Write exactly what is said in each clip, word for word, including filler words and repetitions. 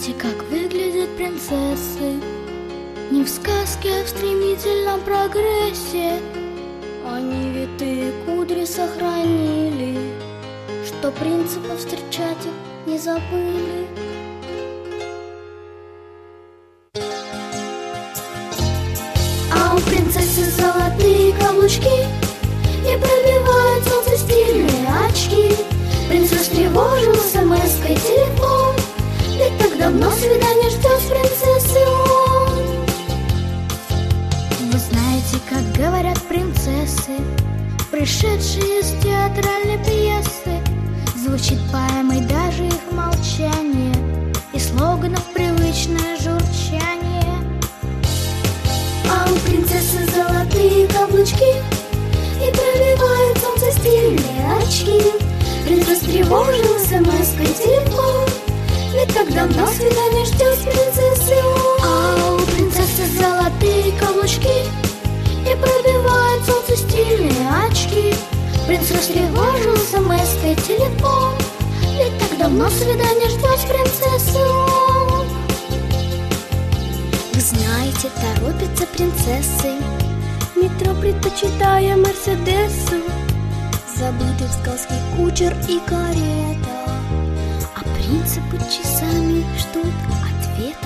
знаете, как выглядят принцессы? Не в сказке, а в стремительном прогрессе. Они витые кудри сохранили, что принца повстречать их не забыли. А у принцессы золотые каблучки, и пробивают солнце стильные очки. Принц растревожил смс-кой телефон, ведь так давно свидание ждет с принцессой он. Вы знаете, как говорят принцессы, пришедшие из театральной пьесы? Звучит поэмой даже их молчание, и слоганов привычное журчание. А у принцессы золотые каблучки, и пробивают солнце стильные очки. Принц растревожил смс-кой телефон, ведь так давно свидание ждет с принцессой он. А у принцессы золотые каблучки, и пробивают солнце стильные очки. Принц растревожил смс-кой телефон, ведь так давно свидание ждет с принцессой он. Вы знаете, торопятся принцессы, метро предпочитая Мерседесу. Забыты в сказке кучер и карета, а принцы под часами ждут ответа.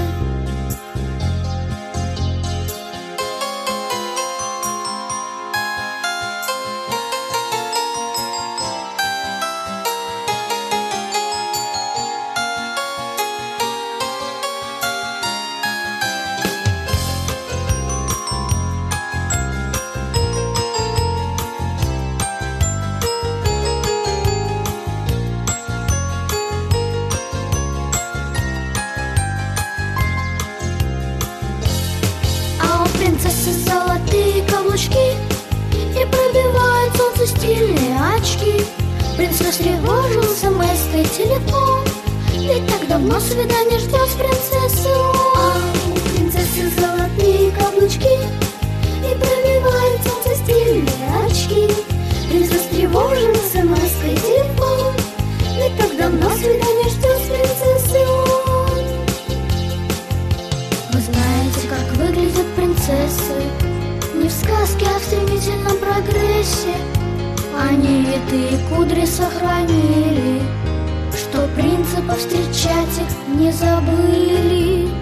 Принцессы золотые каблучки, и пробивают солнце стильные очки. Принц растревожил смс-кой телефон, ведь так давно свидание ждет с принцессой он. А у принцессы золотые каблучки, и пробивают солнце стильные очки. Принц растревожил смс-кой телефон, ведь так давно свидание ждет с принцессой он. Вы знаете, как выглядят принцессы? Не в сказке, а в стремительном прогрессе. Они витые кудри сохранили, что принца повстречать их не забыли.